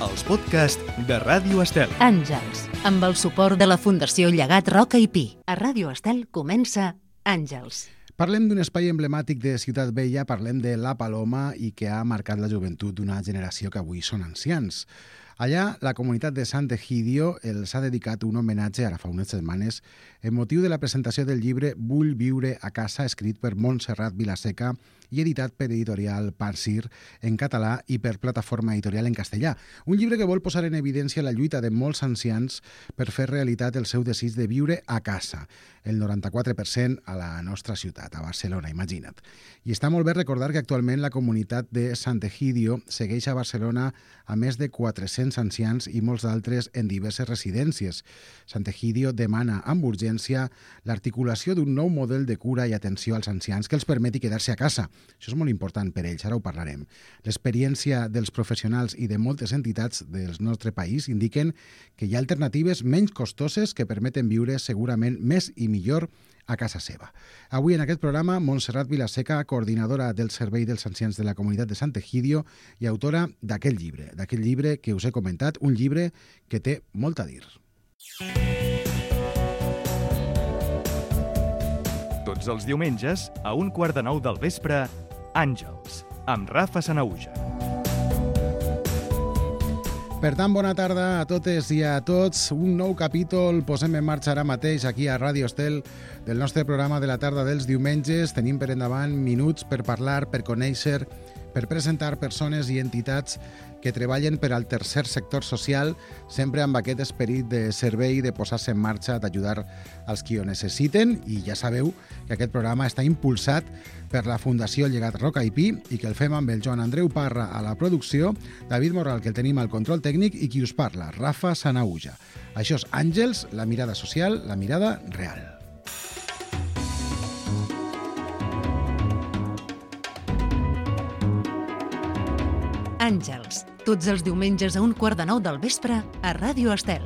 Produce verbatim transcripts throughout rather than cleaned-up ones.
els podcasts de Ràdio Estel. Àngels, amb el suport de la Fundació Llegat Roca i Pi. A Ràdio Estel comença Àngels. Parlem d'un espai emblemàtic de Ciutat Vella, parlem de La Paloma i que ha marcat la joventut d'una generació que avui són ancians. Allà, la comunitat de Sant Egidio els ha dedicat un homenatge ara fa unes setmanes en motiu de la presentació del llibre Vull viure a casa, escrit per Montserrat Vilaseca i editat per Editorial Parsir en català i per Plataforma Editorial en castellà. Un llibre que vol posar en evidència la lluita de molts ancians per fer realitat el seu desig de viure a casa, el noranta-quatre per cent a la nostra ciutat, a Barcelona, imagina't. I està molt bé recordar que actualment la comunitat de Sant Egidio segueix a Barcelona a més de quatre-cents ancians i molts d'altres en diverses residències. Sant Egidio demana amb urgència l'articulació d'un nou model de cura i atenció als ancians que els permeti quedar-se a casa. Això és molt important per ells, ara ho parlarem. L'experiència dels professionals i de moltes entitats del nostre país indiquen que hi ha alternatives menys costoses que permeten viure segurament més i millor a casa seva. Avui en aquest programa, Montserrat Vilaseca, coordinadora del Servei dels Ancians de la Comunitat de Sant Egidio i autora d'aquest llibre, d'aquest llibre que us he comentat, un llibre que té molt a dir. Tots els diumenges, a un quart de nou del vespre, Àngels, amb Rafa Sanahuja. Per tant, bona tarda a totes i a tots. Un nou capítol posem en marxa ara mateix aquí a Ràdio Estel del nostre programa de la tarda dels diumenges. Tenim per endavant minuts per parlar, per conèixer, per presentar persones i entitats que treballen per al tercer sector social, sempre amb aquest esperit de servei, de posar-se en marxa, d'ajudar als qui ho necessiten. I ja sabeu que aquest programa està impulsat per la Fundació Llegat Roca i Pi i que el fem amb el Joan Andreu Parra a la producció, David Morral, que el tenim al control tècnic, i qui us parla, Rafa Sanahuja. Això és Àngels, la mirada social, la mirada real. Àngels, tots els diumenges a un quart de nou del vespre a Ràdio Estel.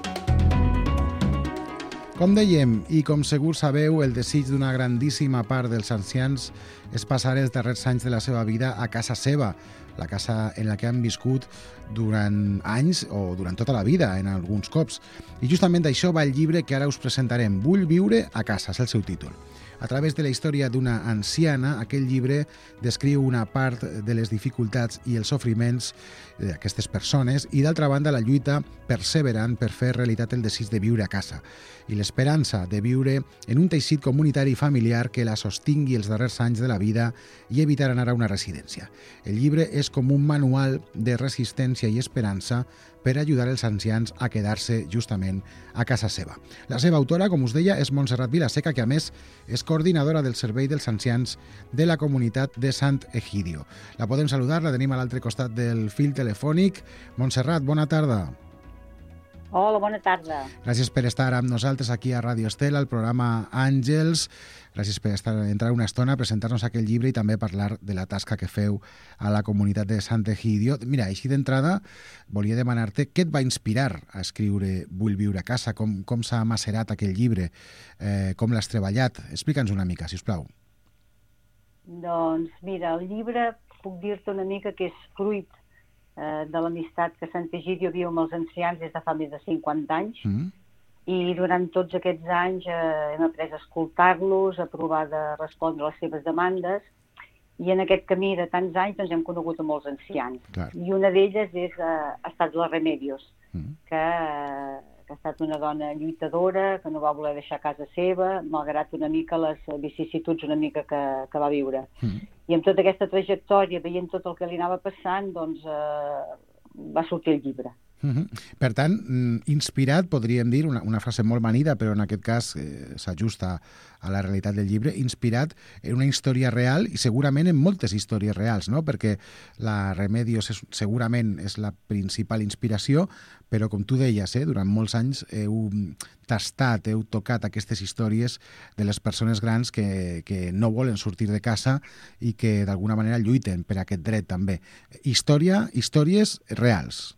Com dèiem, i com segur sabeu, el desig d'una grandíssima part dels ancians és passar els darrers anys de la seva vida a casa seva, la casa en la que han viscut durant anys o durant tota la vida, en alguns cops. I justament d'això va el llibre que ara us presentarem, Vull viure a casa, és el seu títol. A través de la història d'una anciana, aquest llibre descriu una part de les dificultats i els sofriments d'aquestes persones i, d'altra banda, la lluita perseverant per fer realitat el desig de viure a casa i l'esperança de viure en un teixit comunitari i familiar que la sostingui els darrers anys de la vida i evitar anar a una residència. El llibre és com un manual de resistència i esperança per ajudar els ancians a quedar-se justament a casa seva. La seva autora, com us deia, és Montserrat Vilaseca, que a més és coordinadora del Servei dels Ancians de la Comunitat de Sant Egidio. La podem saludar, la tenim a l'altre costat del fil telefònic. Montserrat, bona tarda. Hola, bona tarda. Gràcies per estar amb nosaltres aquí a Ràdio Estel, al programa Àngels. Gràcies per estar, entrar una estona, presentar-nos aquest llibre i també parlar de la tasca que feu a la comunitat de Sant Egidio. Mira, així d'entrada, volia demanar-te què et va inspirar a escriure Vull viure a casa, com, com s'ha macerat aquest llibre, eh, com l'has treballat. Explica'ns una mica, si us plau. Doncs mira, el llibre puc dir-te una mica que és fruit eh, de l'amistat que Sant Egidio viu amb els ancians des de fa més de cinquanta anys. Mm. I durant tots aquests anys eh, hem après a escoltar-los, a provar de respondre a les seves demandes, i en aquest camí de tants anys doncs, hem conegut a molts ancians. Clar. I una d'elles és, eh, ha estat la Remedios, mm. que, eh, que ha estat una dona lluitadora, que no va voler deixar casa seva, malgrat una mica les vicissituds una mica que, que va viure. Mm. I amb tota aquesta trajectòria, veient tot el que li anava passant, doncs eh, va sortir el llibre. Uh-huh. Per tant, inspirat, podríem dir, una, una frase molt manida, però en aquest cas eh, s'ajusta a la realitat del llibre, inspirat en una història real i segurament en moltes històries reals, no? Perquè la Remedios és, segurament és la principal inspiració, però com tu deies, eh, durant molts anys heu tastat, heu tocat aquestes històries de les persones grans que, que no volen sortir de casa i que d'alguna manera lluiten per aquest dret també. Història, històries reals.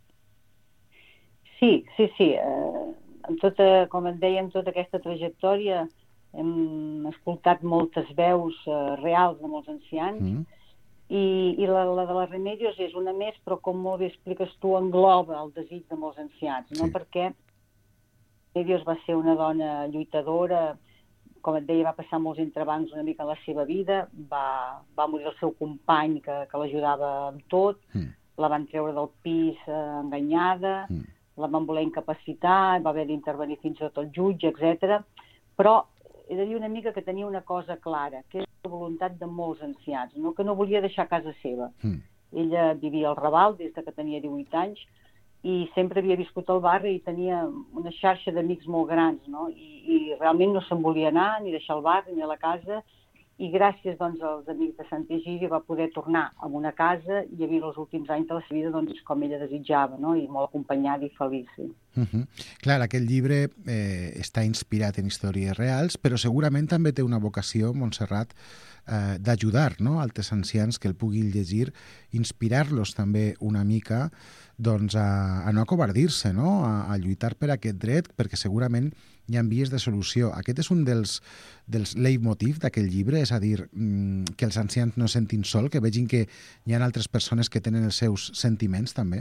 Sí, sí, sí. Eh, amb tota, com et deia, en tota aquesta trajectòria hem escoltat moltes veus eh, reals de molts ancians mm. I, i la, la de la Remedios és una més, però com molt bé expliques tu, engloba el desig de molts ancians, no? Sí. Perquè Remedios va ser una dona lluitadora, com et deia, va passar molts entrebancs una mica en la seva vida, va, va morir el seu company que, que l'ajudava amb tot, mm. la van treure del pis eh, enganyada, mm. la van voler incapacitar, va haver d'intervenir fins i tot el jutge, etcètera. Però he de dir una mica que tenia una cosa clara, que és la voluntat de molts ancians, no? Que no volia deixar casa seva. Mm. Ella vivia al Raval des de que tenia divuit anys i sempre havia viscut al barri i tenia una xarxa d'amics molt grans, no? I, i realment no se'n volia anar ni deixar el barri ni a la casa, i gràcies doncs, als amics de Sant Egidi va poder tornar a una casa i a viure els últims anys de la seva vida doncs, com ella desitjava, no? I molt acompanyada i feliç. Sí. Uh -huh. Clar, aquest llibre eh, està inspirat en històries reals, però segurament també té una vocació, Montserrat, eh, d'ajudar, no?, altres ancians que el puguin llegir, inspirar-los també una mica doncs, a, a no acobardir-se, no?, a, a lluitar per aquest dret, perquè segurament hi ha vies de solució. Aquest és un dels, dels leitmotiv d'aquest llibre, és a dir, que els ancians no se sentin sol, que vegin que hi ha altres persones que tenen els seus sentiments també?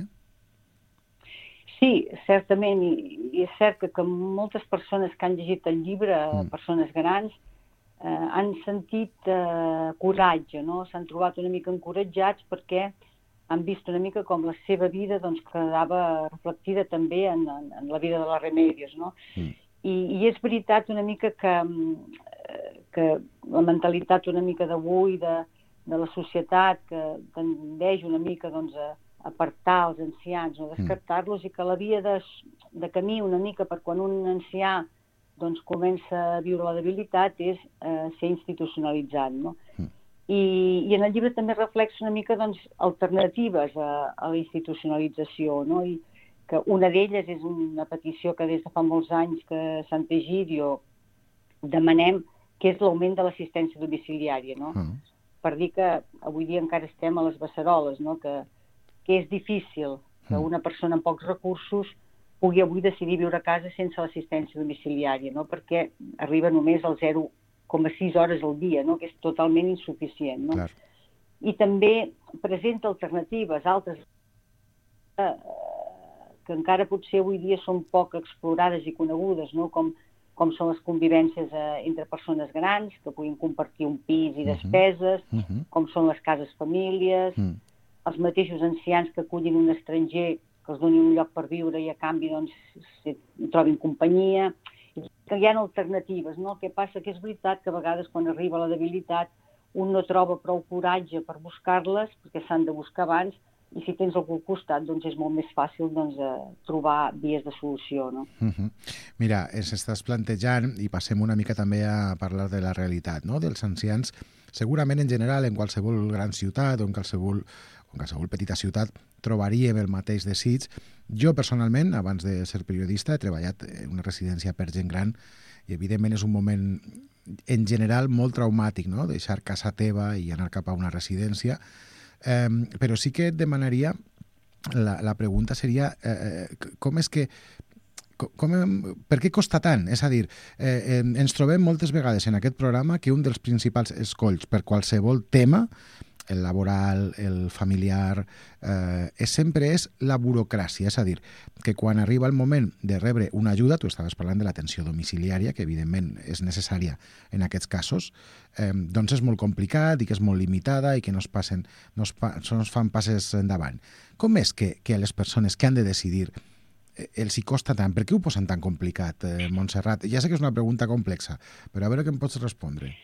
Sí, certament, i, i és cert que, que moltes persones que han llegit el llibre, mm. persones grans, eh, han sentit eh, coratge, no? S'han trobat una mica encoratjats perquè han vist una mica com la seva vida doncs, quedava reflectida també en, en, en la vida de la Remedios, no? Mm. I, I és veritat una mica que, que la mentalitat una mica d'avui, de, de la societat, que tendeix una mica doncs, a apartar els ancians, no descartar-los, mm. i que la via de, de camí una mica per quan un ancià doncs, comença a viure la debilitat és eh, ser institucionalitzat, no? Mm. I, I en el llibre també reflexa una mica doncs, alternatives a, a la institucionalització, no? I que una d'elles és una petició que des de fa molts anys que a Sant Egidio demanem, que és l'augment de l'assistència domiciliària, no? Mm. Per dir que avui dia encara estem a les beceroles, no? Que, que és difícil que una persona amb pocs recursos pugui avui decidir viure a casa sense l'assistència domiciliària, no? Perquè arriba només al zero coma sis hores al dia, no? Que és totalment insuficient, no? Clar. I també presenta alternatives, altres eh, que encara potser avui dia són poc explorades i conegudes, no? Com, com són les convivències eh, entre persones grans, que puguin compartir un pis i despeses, uh -huh. com són les cases famílies, uh -huh. els mateixos ancians que acullin un estranger, que els donin un lloc per viure i a canvi doncs, si trobin companyia, que hi ha alternatives, no? El que passa que és veritat que a vegades quan arriba la debilitat un no troba prou coratge per buscar-les, perquè s'han de buscar abans, i si tens algú al costat, doncs és molt més fàcil doncs, eh, trobar vies de solució, no? Uh -huh. Mira, s'estàs plantejant, i passem una mica també a parlar de la realitat, no?, dels ancians. Segurament, en general, en qualsevol gran ciutat o en qualsevol, o en qualsevol petita ciutat, trobaríem el mateix desig. Jo, personalment, abans de ser periodista, he treballat en una residència per gent gran i, evidentment, és un moment, en general, molt traumàtic, no?, deixar casa teva i anar cap a una residència. Eh, però sí que et demanaria, la, la pregunta seria eh, com és que com, per què costa tant? És a dir, eh, ens trobem moltes vegades en aquest programa que un dels principals escolls per qualsevol tema, el laboral, el familiar, eh, és, sempre és la burocràcia. És a dir, que quan arriba el moment de rebre una ajuda, tu estaves parlant de l'atenció domiciliària, que evidentment és necessària en aquests casos, eh, doncs és molt complicat i que és molt limitada i que no es, passen, no es, pa, no es fan passes endavant. Com és que, que a les persones que han de decidir eh, els hi costa tant? Per què ho posen tan complicat, eh, Montserrat? Ja sé que és una pregunta complexa, però a veure què em pots respondre.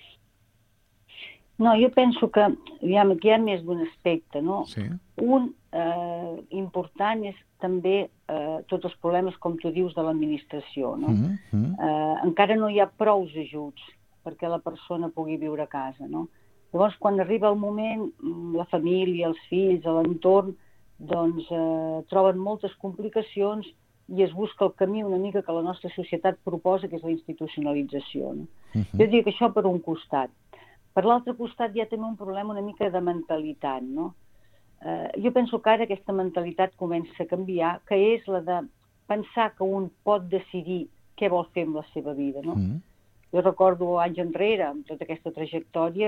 No, jo penso que aviam, aquí hi ha més d'un aspecte, no? Sí. Un eh, important és també eh, tots els problemes, com tu dius, de l'administració, no? Mm -hmm. eh, encara no hi ha prous ajuts perquè la persona pugui viure a casa, no? Llavors, quan arriba el moment, la família, els fills, l'entorn, doncs eh, troben moltes complicacions i es busca el camí una mica que la nostra societat proposa, que és la institucionalització, no? Mm -hmm. Jo diria que això per un costat. Per l'altre costat hi ha també un problema una mica de mentalitat, no? Eh, jo penso que ara aquesta mentalitat comença a canviar, que és la de pensar que un pot decidir què vol fer amb la seva vida, no? Mm. Jo recordo anys enrere, amb tota aquesta trajectòria,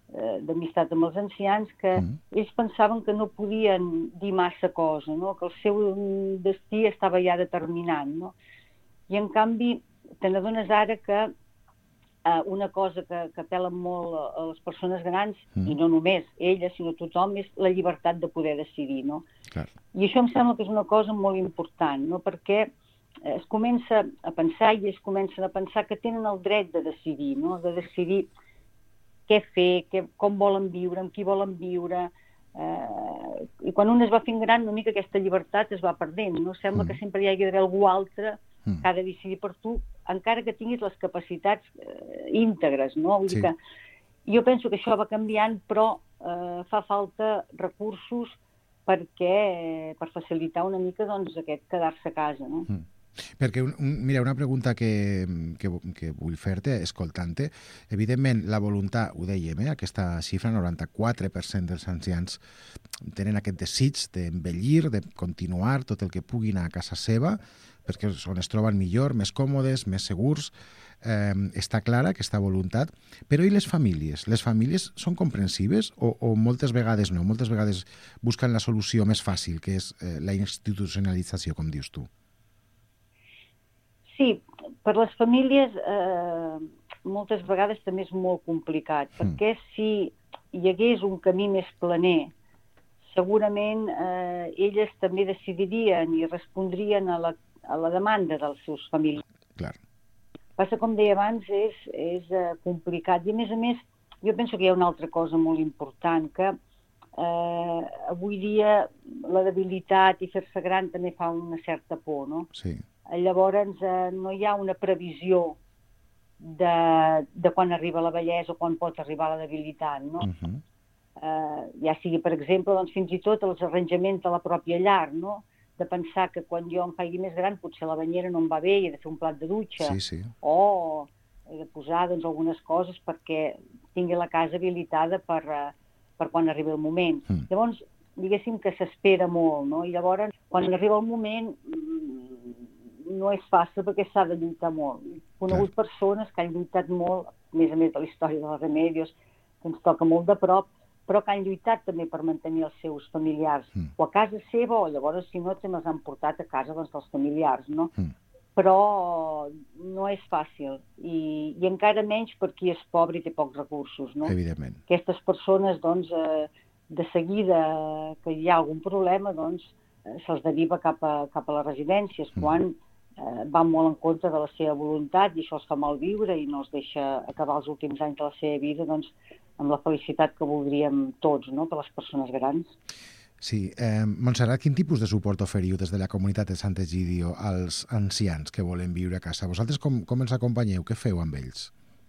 d'amistat amb els ancians, que mm. ells pensaven que no podien dir massa cosa, no? Que el seu destí estava ja determinat, no? I en canvi te n'adones ara que eh, una cosa que, que apela molt a, a les persones grans, mm. i no només elles, sinó tothom, és la llibertat de poder decidir, no? Clar. I això em sembla que és una cosa molt important, no? Perquè es comença a pensar i es comencen a pensar que tenen el dret de decidir, no? De decidir què fer, què, com volen viure, amb qui volen viure. Eh, I quan un es va fent gran, una mica aquesta llibertat es va perdent, no? Sembla mm. que sempre hi hagi d'haver algú altre mm. que ha de decidir per tu, encara que tinguis les capacitats eh, íntegres, no? Vull sí. dir que jo penso que això va canviant, però eh, fa falta recursos perquè, per facilitar una mica doncs, aquest quedar-se a casa, no? Mm. Perquè, un, un, mira, una pregunta que, que, que vull fer-te, escoltant-te, evidentment, la voluntat, ho dèiem, eh, aquesta xifra, noranta-quatre per cent dels ancians tenen aquest desig d'envellir, de continuar tot el que puguin a casa seva, perquè és on es troben millor, més còmodes, més segurs, eh, està clara aquesta voluntat, però i les famílies? Les famílies són comprensives o, o moltes vegades no? Moltes vegades busquen la solució més fàcil, que és eh, la institucionalització, com dius tu. Sí, per les famílies eh, moltes vegades també és molt complicat, mm. perquè si hi hagués un camí més planer, segurament eh, elles també decidirien i respondrien a la, a la demanda dels seus familiars. Clar. Passa, com deia abans, és, és eh, complicat. I a més a més, jo penso que hi ha una altra cosa molt important, que eh, avui dia la debilitat i fer-se gran també fa una certa por, no? Sí. Llavors eh, no hi ha una previsió de, de quan arriba la vellesa o quan pot arribar la debilitat, no? Uh-huh. eh, ja sigui, per exemple, doncs, fins i tot els arranjaments de la pròpia llar, no? De pensar que quan jo em faci més gran potser la banyera no em va bé i he de fer un plat de dutxa, sí, sí. o he de posar doncs, algunes coses perquè tingui la casa habilitada per, per quan arribi el moment. Uh-huh. Llavors, diguéssim que s'espera molt, no? I llavors, quan arriba el moment, no és fàcil perquè s'ha de lluitar molt. He conegut Clar. persones que han lluitat molt, a més a més de la història dels Remedios, que ens toca molt de prop, però que han lluitat també per mantenir els seus familiars, mm. o a casa seva, o llavors, si no, també els han portat a casa doncs, dels familiars, no? Mm. Però no és fàcil, I, i encara menys per qui és pobre i té pocs recursos, no? Evidentment. Aquestes persones, doncs, eh, de seguida que hi ha algun problema, doncs, eh, se'ls deriva cap a, cap a les residències, mm. quan Eh, van molt en contra de la seva voluntat i això els fa mal viure i no els deixa acabar els últims anys de la seva vida doncs, amb la felicitat que voldríem tots, no?, per les persones grans. Sí. Eh, Montserrat, quin tipus de suport oferiu des de la comunitat de Sant Egidio als ancians que volen viure a casa? Vosaltres com, com els acompanyeu? Què feu amb ells?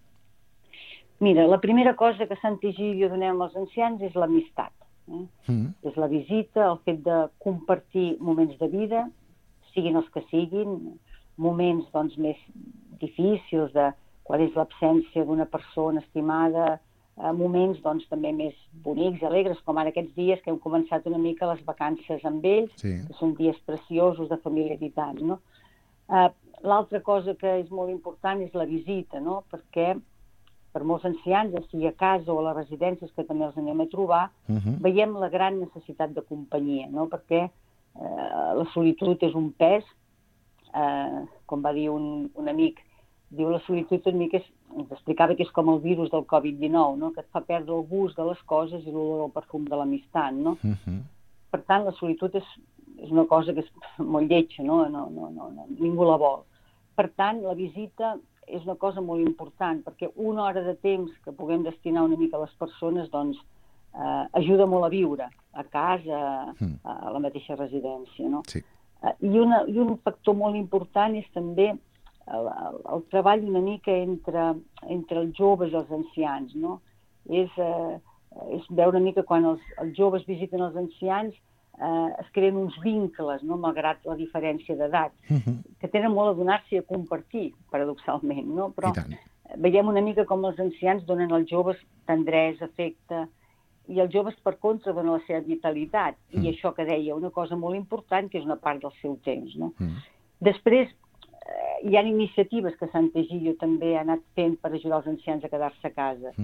Mira, la primera cosa que a Sant Egidio donem als ancians és l'amistat. Eh? Mm. És la visita, el fet de compartir moments de vida, siguin els que siguin, moments doncs, més difícils, de quan és l'absència d'una persona estimada, eh, moments doncs, també més bonics i alegres, com ara aquests dies que hem començat una mica les vacances amb ells, sí. que són dies preciosos de familiaritat, no? Eh, L'altra cosa que és molt important és la visita, no? Perquè per molts ancians, ja sigui a casa o a les residències, que també els anem a trobar, uh-huh. veiem la gran necessitat de companyia, no? Perquè Uh, la solitud és un pes, uh, com va dir un, un amic, diu la solitud una mica, és, ens explicava que és com el virus del covid dinou, no? Que et fa perdre el gust de les coses i l'olor del perfum de l'amistat, no? Uh-huh. Per tant, la solitud és, és una cosa que és molt lletja, no? No, no, no, no, ningú la vol. Per tant, la visita és una cosa molt important, perquè una hora de temps que puguem destinar una mica a les persones, doncs, Uh, ajuda molt a viure a casa, mm. a la mateixa residència, no? Sí. Uh, i, una, I un factor molt important és també el, el, el treball una mica entre, entre els joves i els ancians, no? És, uh, és veure una mica quan els, els joves visiten els ancians uh, es creen uns vincles, no? Malgrat la diferència d'edat, mm-hmm. que tenen molt a donar-se i a compartir, paradoxalment, no? Però veiem una mica com els ancians donen als joves tendresa, afecte, i els joves, per contra, donen la seva vitalitat. Mm. I això que deia, una cosa molt important, que és una part del seu temps, no? Mm. Després, eh, hi ha iniciatives que Sant Egidio també ha anat fent per ajudar els ancians a quedar-se a casa. Mm-hmm.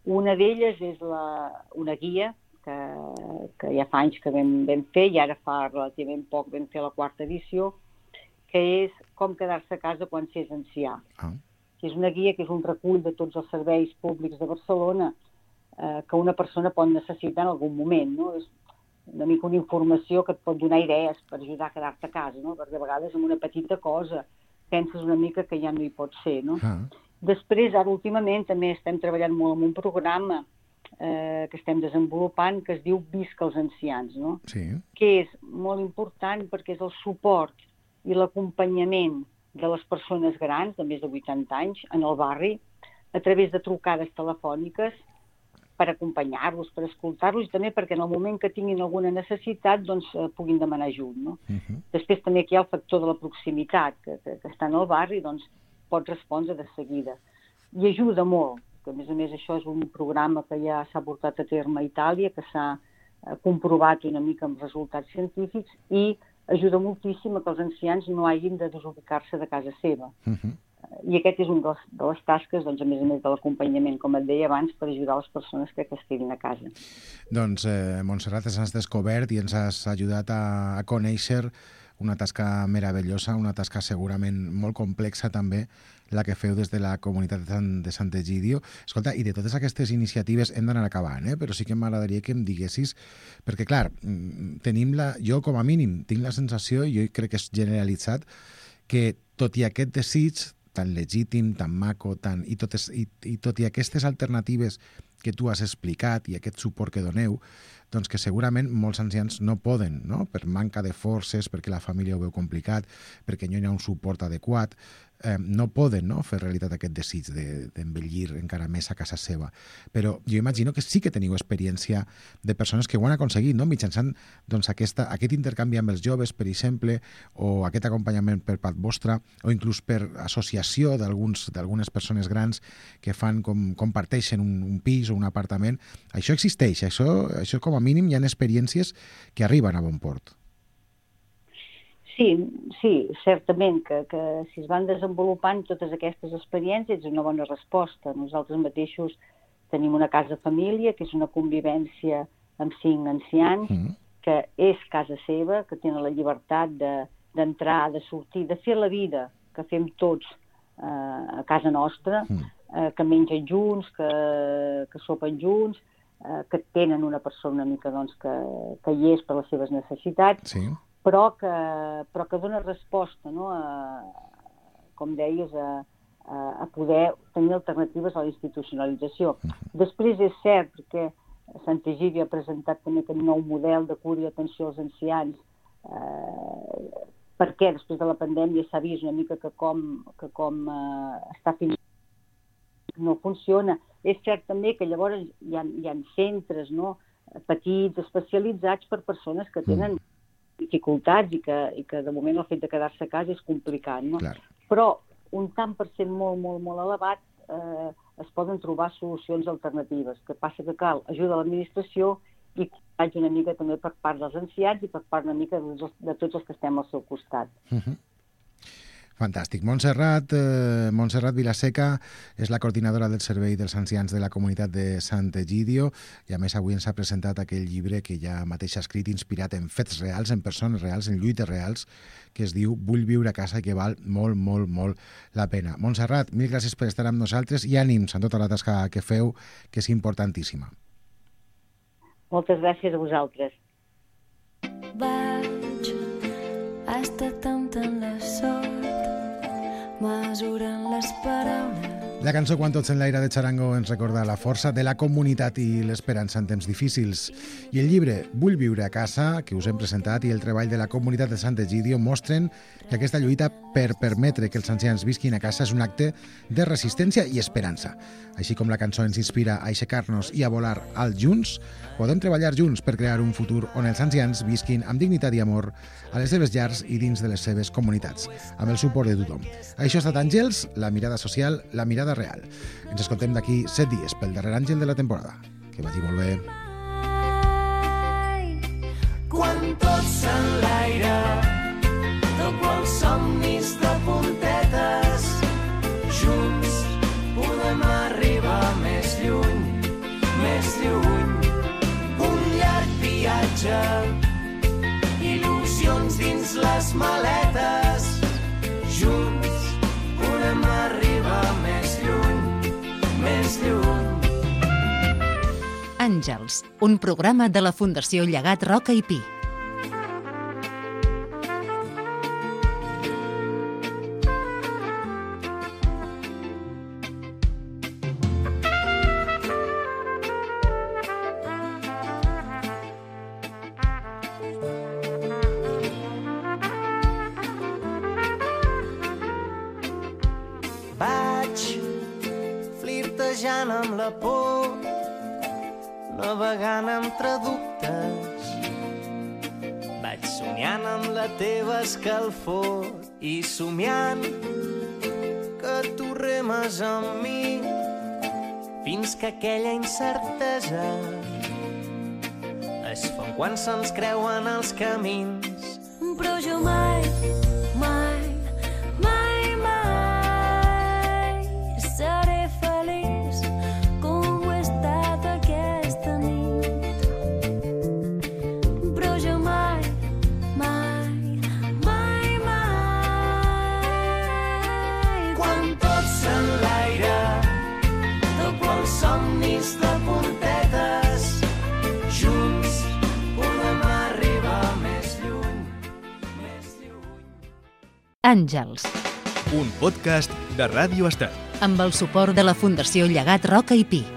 Una d'elles és la, una guia que, que ja fa anys que vam, vam fer i ara fa relativament poc vam fer la quarta edició, que és com quedar-se a casa quan s'és ancià. Ah. És una guia que és un recull de tots els serveis públics de Barcelona eh, que una persona pot necessitar en algun moment, no? És una mica una informació que et pot donar idees per ajudar a quedar-te a casa, no? Perquè a vegades amb una petita cosa penses una mica que ja no hi pot ser, no? Ah. Després, ara últimament, també estem treballant molt en un programa eh, que estem desenvolupant que es diu Visca els ancians, no? Sí. Que és molt important perquè és el suport i l'acompanyament de les persones grans, de més de vuitanta anys, en el barri, a través de trucades telefòniques per acompanyar-los, per escoltar-los, i també perquè en el moment que tinguin alguna necessitat doncs, eh, puguin demanar ajut. No? Uh-huh. Després també aquí hi ha el factor de la proximitat, que, que, que està en el barri, doncs pot respondre de seguida. I ajuda molt, que a més a més això és un programa que ja s'ha portat a terme a Itàlia, que s'ha eh, comprovat una mica amb resultats científics, i ajuda moltíssim a que els ancians no hagin de desubicar-se de casa seva. Uh-huh. I aquest és un de les, de les tasques, doncs, a més a més de l'acompanyament, com et deia abans, per ajudar les persones que, que es quedin a casa. Doncs, eh, Montserrat, ens has descobert i ens has ajudat a, a conèixer una tasca meravellosa, una tasca segurament molt complexa també, la que feu des de la comunitat de Sant, de Sant Egidio. Escolta, i de totes aquestes iniciatives hem d'anar acabant, eh? Però sí que m'agradaria que em diguessis, perquè clar, tenim la, jo com a mínim tinc la sensació, i jo crec que és generalitzat, que tot i aquest desig tan legítim, tan maco, tan, i, totes, i, i tot i aquestes alternatives que tu has explicat i aquest suport que doneu, doncs que segurament molts ancians no poden, no? Per manca de forces, perquè la família ho veu complicat, perquè no hi ha un suport adequat, eh, no poden, no, fer realitat aquest desig de, d'envellir encara més a casa seva. Però jo imagino que sí que teniu experiència de persones que ho han aconseguit, no? Mitjançant doncs, aquesta, aquest intercanvi amb els joves, per exemple, o aquest acompanyament per part vostra, o inclús per associació d'alguns d'algunes persones grans que fan com comparteixen un, un pis o un apartament. Això existeix, això, això com a mínim hi ha experiències que arriben a bon port. Sí, sí, certament que, que si es van desenvolupant totes aquestes experiències és una bona resposta. Nosaltres mateixos tenim una casa família, que és una convivència amb cinc ancians, mm. que és casa seva, que tenen la llibertat de, d'entrar, de sortir, de fer la vida que fem tots eh, a casa nostra, mm. eh, que mengen junts, que, que sopen junts, eh, que tenen una persona una mica doncs, que, que hi és per les seves necessitats, sí. però, que, però que dona resposta, no? a, com deies, a, a poder tenir alternatives a la institucionalització. Uh-huh. Després és cert que Sant Egidi ha presentat també aquest nou model de cura i atenció als ancians, eh, perquè després de la pandèmia s'ha vist una mica que com, que com eh, està fins no funciona. És cert també que llavors hi ha, hi ha centres, no? petits, especialitzats per persones que tenen uh-huh. dificultats i que, i que de moment el fet de quedar-se a casa és complicat, no? Clar. Però un tant per cent molt, molt, molt elevat eh, es poden trobar solucions alternatives. Que passa que cal ajuda a l'administració i faig una mica també per part dels ancians i per part una mica de, de tots els que estem al seu costat. Uh-huh. Fantàstic. Montserrat, eh, Montserrat Vilaseca és la coordinadora del Servei dels Ancians de la Comunitat de Sant Egidio i a més avui ens ha presentat aquell llibre que ja mateix ha escrit inspirat en fets reals, en persones reals, en lluites reals, que es diu Vull viure a casa i que val molt, molt, molt la pena. Montserrat, mil gràcies per estar amb nosaltres i ànims en tota la tasca que feu, que és importantíssima. Moltes gràcies a vosaltres. Vaig estar temptant la sort mesurant les paraules. La cançó Quan tots en l'aire de Charango ens recorda la força de la comunitat i l'esperança en temps difícils. I el llibre Vull viure a casa, que us hem presentat, i el treball de la comunitat de Sant Egidio mostren que aquesta lluita per permetre que els ancians visquin a casa és un acte de resistència i esperança. Així com la cançó ens inspira a aixecar-nos i a volar alt junts, podem treballar junts per crear un futur on els ancians visquin amb dignitat i amor a les seves llars i dins de les seves comunitats, amb el suport de tothom. Això ha estat Àngels, la mirada social, la mirada real. Ens escoltem d'aquí set dies pel darrer àngel de la temporada. Que vagi molt bé. Quan tots en l'aire toco els somnis de puntetes, junts podem arribar més lluny les maletes. Junts podem arribar més lluny, més lluny. Àngels, un programa de la Fundació Llegat Roca i Pi. Flirtejant amb la por, navegant entre dubtes, vaig somiant amb la teva escalfor i somiant que tu remes amb mi fins que aquella incertesa es fa quan se'ns creuen els camins. Però jo mai, mai, mai, mai seré feliç com ho he estat aquesta nit. Però jo mai, mai, mai, mai. Quan tot s'enlaira, dopo els somnis de puntetes, junts podem arribar més lluny, més lluny. Àngels, Un podcast de Ràdio Estat. amb el suport de la Fundació Llegat Roca i Pi.